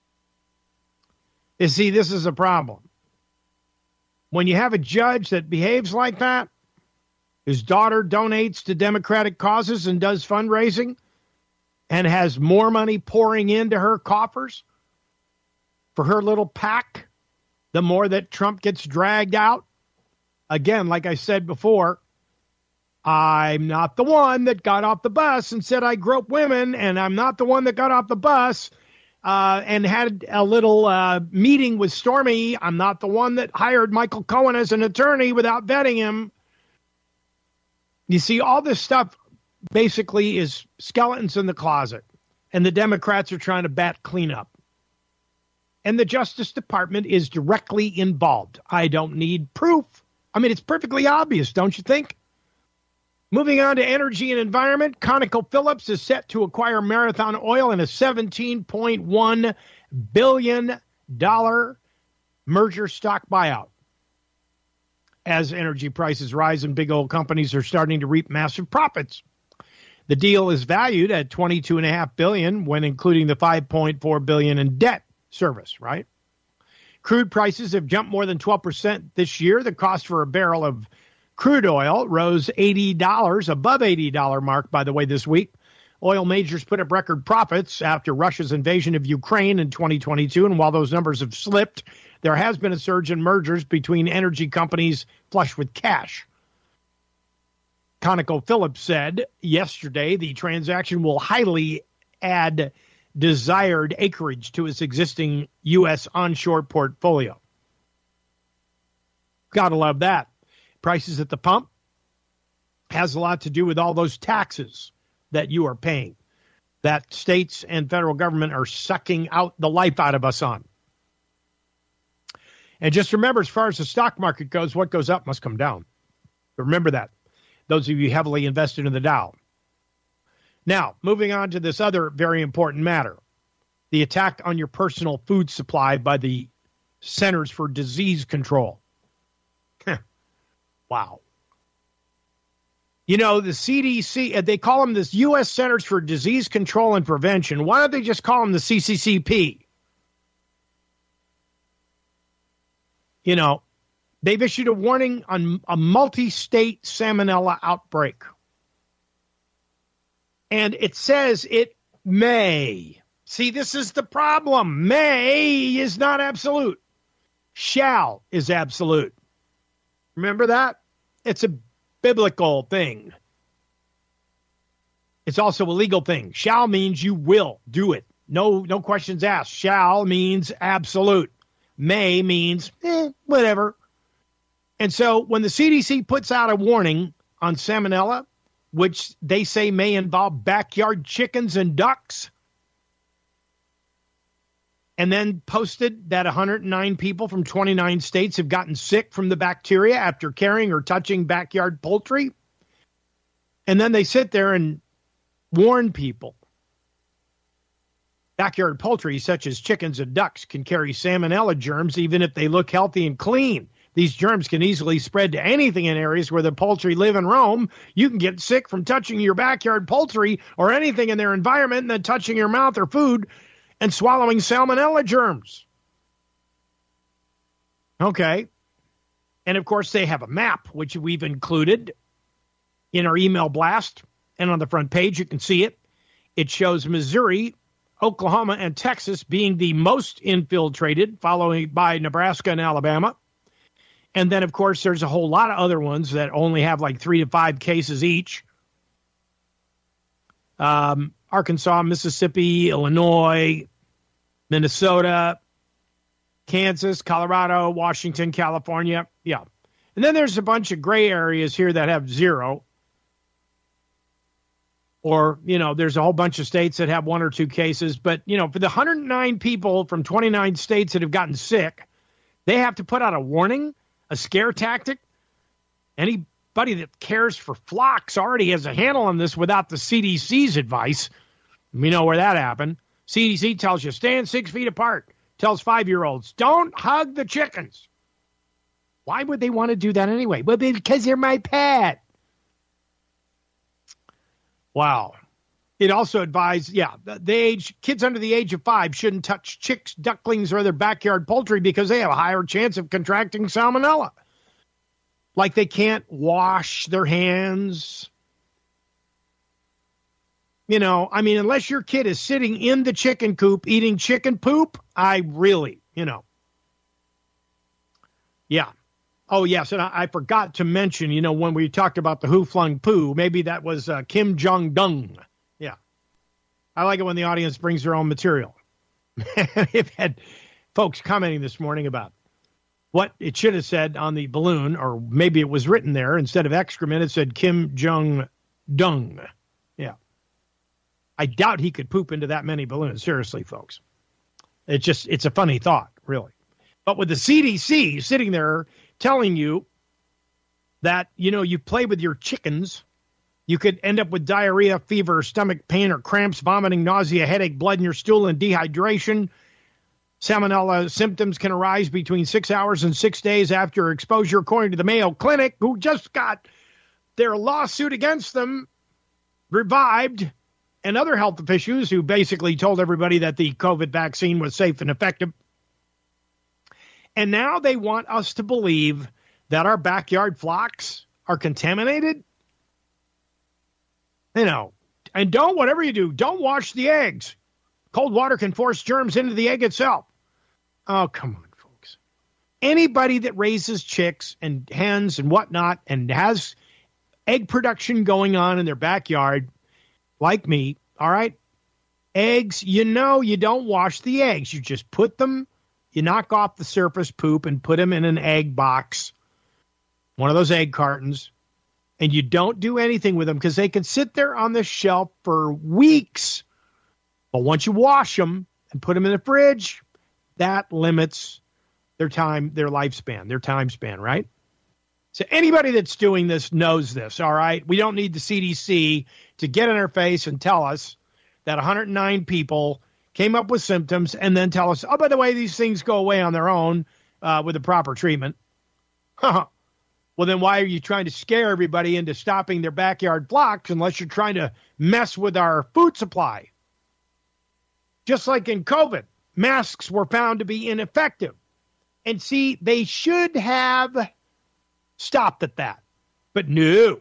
You see, this is a problem. When you have a judge that behaves like that, his daughter donates to Democratic causes and does fundraising and has more money pouring into her coffers for her little PAC, the more that Trump gets dragged out. Again, like I said before, I'm not the one that got off the bus and said I grope women, and I'm not the one that got off the bus uh, and had a little uh, meeting with Stormy. I'm not the one that hired Michael Cohen as an attorney without vetting him. You see, all this stuff basically is skeletons in the closet, and the Democrats are trying to bat cleanup. And the Justice Department is directly involved. I don't need proof. I mean, it's perfectly obvious, don't you think? Moving on to energy and environment, ConocoPhillips is set to acquire Marathon Oil in a seventeen point one billion dollars merger stock buyout. As energy prices rise and big oil companies are starting to reap massive profits. The deal is valued at twenty-two point five billion dollars when including the five point four billion dollars in debt service, right? Crude prices have jumped more than twelve percent this year. The cost for a barrel of crude oil rose eighty dollars, above eighty dollars mark, by the way, this week. Oil majors put up record profits after Russia's invasion of Ukraine in twenty twenty-two, and while those numbers have slipped, there has been a surge in mergers between energy companies flush with cash. ConocoPhillips said yesterday the transaction will highly add desired acreage to its existing U S onshore portfolio. Gotta love that. Prices at the pump has a lot to do with all those taxes that you are paying, that states and federal government are sucking out the life out of us on. And just remember, as far as the stock market goes, what goes up must come down. Remember that, those of you heavily invested in the Dow. Now, moving on to this other very important matter, the attack on your personal food supply by the Centers for Disease Control. Wow. You know, the C D C, they call them the U S Centers for Disease Control and Prevention. Why don't they just call them the C C C P? You know, they've issued a warning on a multi-state salmonella outbreak. And it says it may. See, this is the problem. May is not absolute. Shall is absolute. Remember that? It's a biblical thing. It's also a legal thing. Shall means you will do it. No, no questions asked. Shall means absolute. May means eh, whatever. And so when the C D C puts out a warning on salmonella, which they say may involve backyard chickens and ducks, and then posted that one hundred nine people from twenty-nine states have gotten sick from the bacteria after carrying or touching backyard poultry. And then they sit there and warn people. Backyard poultry, such as chickens and ducks, can carry salmonella germs even if they look healthy and clean. These germs can easily spread to anything in areas where the poultry live and roam. You can get sick from touching your backyard poultry or anything in their environment and then touching your mouth or food and swallowing salmonella germs. Okay. And, of course, they have a map, which we've included in our email blast. And on the front page, you can see it. It shows Missouri, Oklahoma, and Texas being the most infiltrated, followed by Nebraska and Alabama. And then, of course, there's a whole lot of other ones that only have like three to five cases each. Um, Arkansas, Mississippi, Illinois, Minnesota, Kansas, Colorado, Washington, California. Yeah. And then there's a bunch of gray areas here that have zero. Or, you know, there's a whole bunch of states that have one or two cases. But, you know, for the one hundred nine people from twenty-nine states that have gotten sick, they have to put out a warning, a scare tactic. Anybody that cares for flocks already has a handle on this without the C D C's advice. We know where that happened. C D C tells you, stand six feet apart. Tells five-year-olds, don't hug the chickens. Why would they want to do that anyway? Well, because they're my pet. Wow. It also advised, yeah, the age kids under the age of five shouldn't touch chicks, ducklings, or other backyard poultry because they have a higher chance of contracting salmonella. Like they can't wash their hands. You know, I mean, unless your kid is sitting in the chicken coop eating chicken poop, I really, you know. Yeah. Oh, yes, and I, I forgot to mention, you know, when we talked about the Who Flung Poo, maybe that was uh, Kim Jong-dong. Yeah. I like it when the audience brings their own material. We've had folks commenting this morning about what it should have said on the balloon, or maybe it was written there. Instead of excrement, it said Kim Jong-dong. Yeah. I doubt he could poop into that many balloons. Seriously, folks. It's just, it's a funny thought, really. But with the C D C sitting there telling you that, you know, you play with your chickens, you could end up with diarrhea, fever, stomach pain, or cramps, vomiting, nausea, headache, blood in your stool, and dehydration. Salmonella symptoms can arise between six hours and six days after exposure, according to the Mayo Clinic, who just got their lawsuit against them revived, and other health officials who basically told everybody that the COVID vaccine was safe and effective. And now they want us to believe that our backyard flocks are contaminated. You know, and don't, whatever you do, don't wash the eggs. Cold water can force germs into the egg itself. Oh, come on, folks. Anybody that raises chicks and hens and whatnot and has egg production going on in their backyard, like me, all right, eggs, you know you don't wash the eggs. You just put them, you knock off the surface poop and put them in an egg box, one of those egg cartons, and you don't do anything with them because they can sit there on the shelf for weeks. But once you wash them and put them in the fridge, that limits their time, their lifespan, their time span, right? So anybody that's doing this knows this, all right? We don't need the C D C to get in our face and tell us that one hundred nine people came up with symptoms and then tell us, oh, by the way, these things go away on their own uh, with the proper treatment. Well, then why are you trying to scare everybody into stopping their backyard blocks unless you're trying to mess with our food supply? Just like in COVID, masks were found to be ineffective. And see, they should have stopped at that. But no.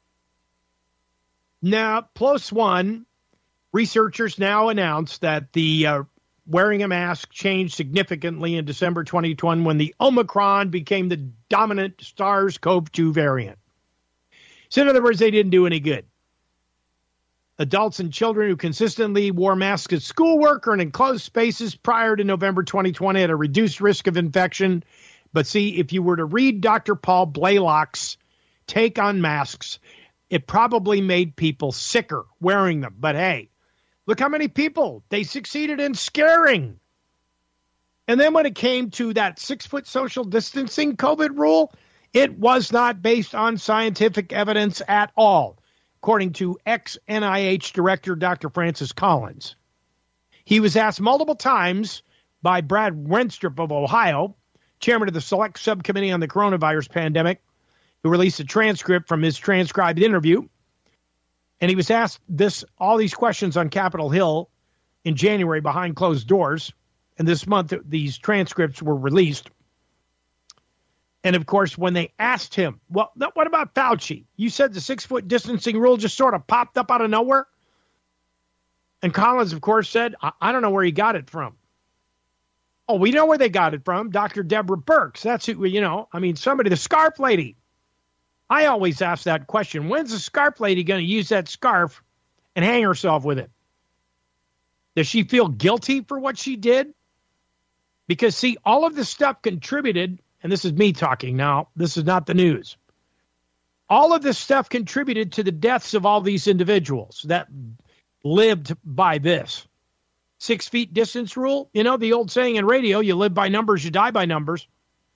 Now, plus one, researchers now announced that the uh, wearing a mask changed significantly in December twenty twenty when the Omicron became the dominant SARS-C o V two variant. So in other words, they didn't do any good. Adults and children who consistently wore masks at schoolwork or in enclosed spaces prior to November twenty twenty had a reduced risk of infection. But see, if you were to read Doctor Paul Blaylock's take on masks, it probably made people sicker wearing them. But hey, look how many people they succeeded in scaring. And then when it came to that six-foot social distancing COVID rule, it was not based on scientific evidence at all, according to ex-N I H director Doctor Francis Collins. He was asked multiple times by Brad Wenstrup of Ohio, chairman of the Select Subcommittee on the Coronavirus Pandemic, who released a transcript from his transcribed interview. And he was asked this, all these questions on Capitol Hill in January behind closed doors. And this month, these transcripts were released. And, of course, when they asked him, well, what about Fauci? You said the six-foot distancing rule just sort of popped up out of nowhere? And Collins, of course, said, I, I don't know where he got it from. Oh, we know where they got it from. Doctor Deborah Birx. That's who, you know, I mean, somebody, the scarf lady. I always ask that question. When's the scarf lady going to use that scarf and hang herself with it? Does she feel guilty for what she did? Because, see, all of this stuff contributed, and this is me talking now, this is not the news. All of this stuff contributed to the deaths of all these individuals that lived by this. Six feet distance rule, you know, the old saying in radio, you live by numbers, you die by numbers.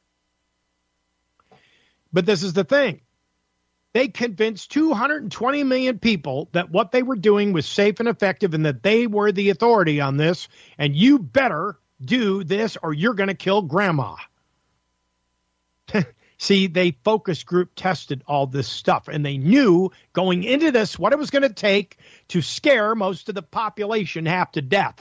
But this is the thing. They convinced two hundred twenty million people that what they were doing was safe and effective and that they were the authority on this, and you better do this or you're going to kill grandma. See, they focus group tested all this stuff, and they knew going into this what it was going to take to scare most of the population half to death.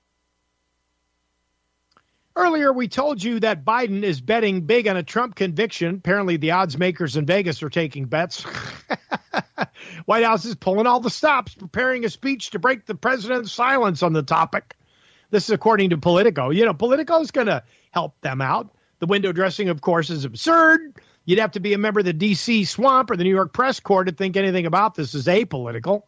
Earlier, we told you that Biden is betting big on a Trump conviction. Apparently, the odds makers in Vegas are taking bets. White House is pulling all the stops, preparing a speech to break the president's silence on the topic. This is according to Politico. You know, Politico is going to help them out. The window dressing, of course, is absurd. You'd have to be a member of the D C swamp or the New York press corps to think anything about this is apolitical.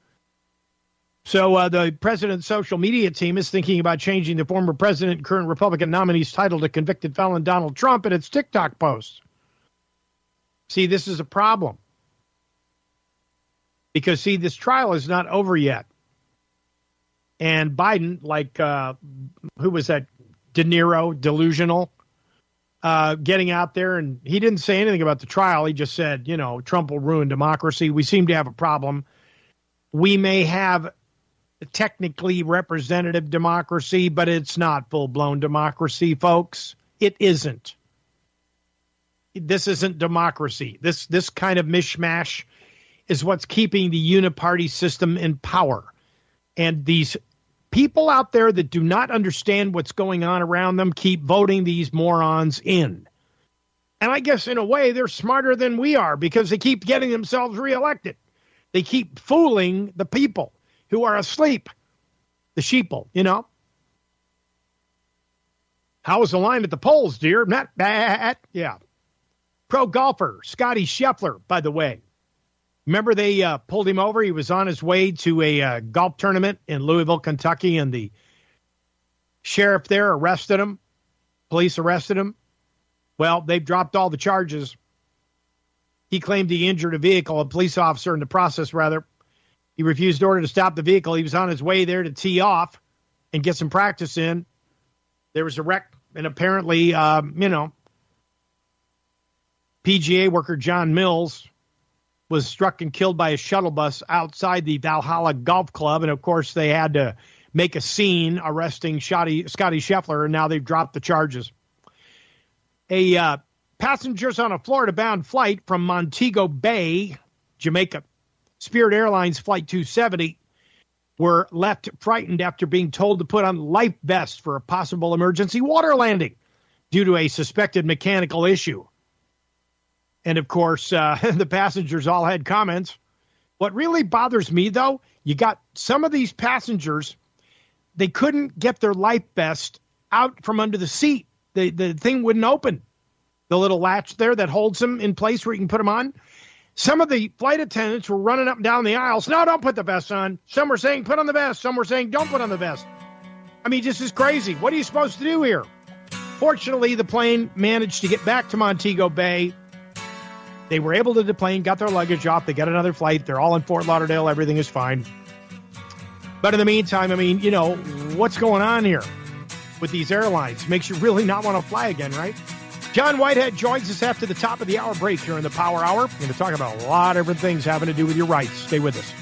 So uh, the president's social media team is thinking about changing the former president and current Republican nominee's title to convicted felon Donald Trump in its TikTok posts. See, this is a problem. Because, see, this trial is not over yet. And Biden, like, uh, who was that, De Niro, delusional, uh, getting out there, and he didn't say anything about the trial. He just said, you know, Trump will ruin democracy. We seem to have a problem. We may have technically representative democracy, but it's not full-blown democracy, folks. It isn't. This isn't democracy. This this kind of mishmash is what's keeping the uniparty system in power. And these people out there that do not understand what's going on around them keep voting these morons in. And I guess in a way they're smarter than we are because they keep getting themselves reelected. They keep fooling the people who are asleep, the sheeple, you know. How was the line at the polls, dear? Not bad. Yeah. Pro golfer, Scotty Scheffler, by the way. Remember they uh, pulled him over? He was on his way to a uh, golf tournament in Louisville, Kentucky, and the sheriff there arrested him. Police arrested him. Well, they've dropped all the charges. He claimed he injured a vehicle, a police officer in the process, rather. He refused order to stop the vehicle. He was on his way there to tee off and get some practice in. There was a wreck, and apparently, um, you know, P G A worker John Mills was struck and killed by a shuttle bus outside the Valhalla Golf Club. And, of course, they had to make a scene arresting Scotty, Scotty Scheffler, and now they've dropped the charges. A uh, Passengers on a Florida-bound flight from Montego Bay, Jamaica, Spirit Airlines Flight two seventy, were left frightened after being told to put on life vests for a possible emergency water landing due to a suspected mechanical issue. And, of course, uh, the passengers all had comments. What really bothers me, though, you got some of these passengers, they couldn't get their life vest out from under the seat. The, the thing wouldn't open. The little latch there that holds them in place where you can put them on. Some of the flight attendants were running up and down the aisles. No, don't put the vest on. Some were saying, put on the vest. Some were saying, don't put on the vest. I mean, this is crazy. What are you supposed to do here? Fortunately, the plane managed to get back to Montego Bay. They were able to deplane, got their luggage off. They got another flight. They're all in Fort Lauderdale. Everything is fine. But in the meantime, I mean, you know, what's going on here with these airlines? Makes you really not want to fly again, right? John Whitehead joins us after the top of the hour break here in the Power Hour. We're going to talk about a lot of different things having to do with your rights. Stay with us.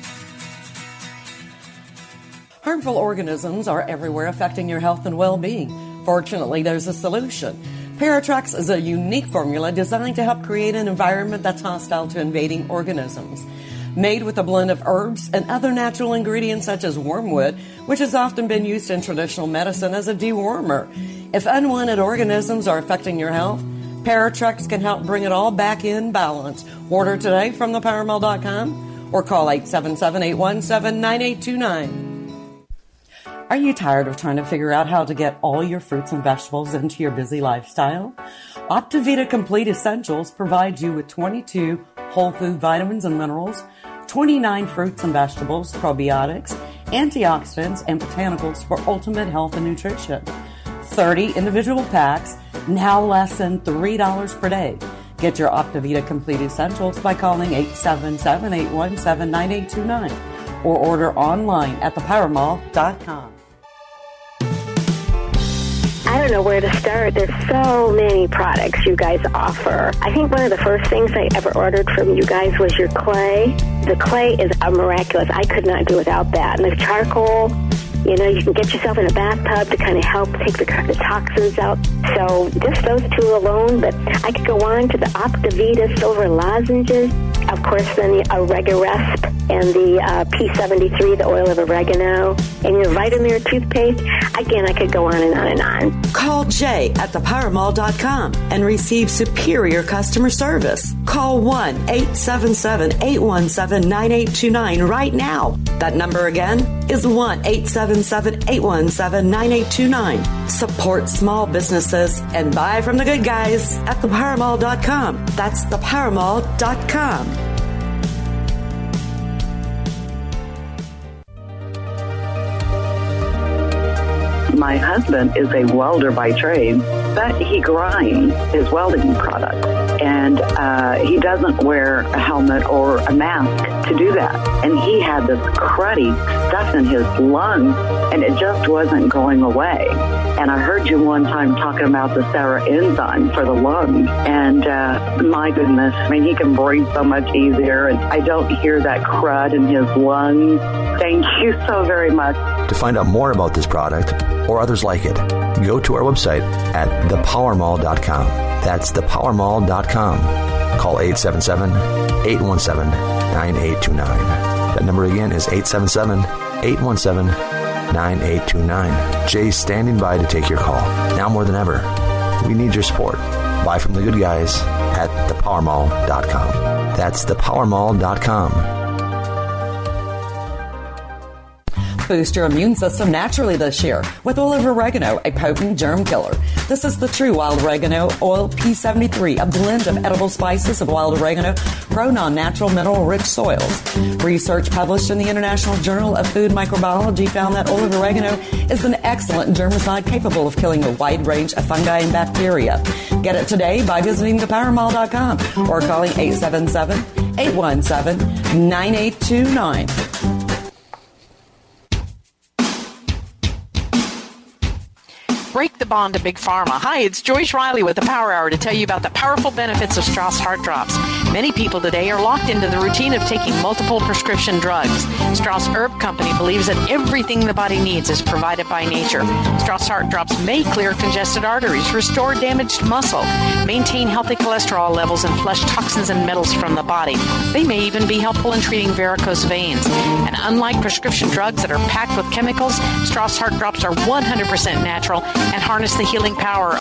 Harmful organisms are everywhere affecting your health and well-being. Fortunately, there's a solution. Paratrex is a unique formula designed to help create an environment that's hostile to invading organisms. Made with a blend of herbs and other natural ingredients such as wormwood, which has often been used in traditional medicine as a dewormer. If unwanted organisms are affecting your health, Paratrex can help bring it all back in balance. Order today from the power mall dot com or call eight seven seven, eight one seven, nine eight two nine. Are you tired of trying to figure out how to get all your fruits and vegetables into your busy lifestyle? Optivita Complete Essentials provides you with twenty-two whole food vitamins and minerals, twenty-nine fruits and vegetables, probiotics, antioxidants, and botanicals for ultimate health and nutrition. thirty individual packs, now less than three dollars per day. Get your Optivita Complete Essentials by calling eight seven seven, eight one seven, nine eight two nine or order online at the power mall dot com. I don't know where to start. There's so many products you guys offer. I think one of the first things I ever ordered from you guys was your clay. The clay is a miraculous. I could not do without that. And the charcoal, you know, you can get yourself in a bathtub to kind of help take the, the toxins out. So just those two alone, but I could go on to the Optivita Silver Lozenges. Of course, then the Oregaresp and the uh, P seventy-three, the oil of oregano, and your Vitamir toothpaste. Again, I could go on and on and on. Call Jay at the power mall dot com and receive superior customer service. Call one eight seven seven, eight one seven, nine eight two nine right now. That number again is one eight seven seven, eight one seven, nine eight two nine. Support small businesses and buy from the good guys at the power mall dot com. That's the power mall dot com. My husband is a welder by trade, but he grinds his welding products. And uh, he doesn't wear a helmet or a mask to do that. And he had this cruddy stuff in his lungs, and it just wasn't going away. And I heard you one time talking about the Sarah enzyme for the lungs. And uh, my goodness, I mean, he can breathe so much easier, and I don't hear that crud in his lungs. Thank you so very much. To find out more about this product or others like it, go to our website at the power mall dot com. That's the power mall dot com. Call eight seven seven, eight one seven, nine eight two nine. That number again is eight seven seven, eight one seven, nine eight two nine. Jay's standing by to take your call. Now more than ever, we need your support. Buy from the good guys at the power mall dot com. That's the power mall dot com. Boost your immune system naturally this year with oil of oregano, a potent germ killer. This is the true wild oregano oil P seventy-three, a blend of edible spices of wild oregano grown on natural mineral-rich soils. Research published in the International Journal of Food Microbiology found that oil of oregano is an excellent germicide capable of killing a wide range of fungi and bacteria. Get it today by visiting the power mall dot com or calling eight seven seven, eight one seven, nine eight two nine. Break the bond to Big Pharma. Hi, it's Joyce Riley with the Power Hour to tell you about the powerful benefits of Strauss Heart Drops. Many people today are locked into the routine of taking multiple prescription drugs. Strauss Herb Company believes that everything the body needs is provided by nature. Strauss Heart Drops may clear congested arteries, restore damaged muscle, maintain healthy cholesterol levels, and flush toxins and metals from the body. They may even be helpful in treating varicose veins. And unlike prescription drugs that are packed with chemicals, Strauss Heart Drops are one hundred percent natural and harness the healing power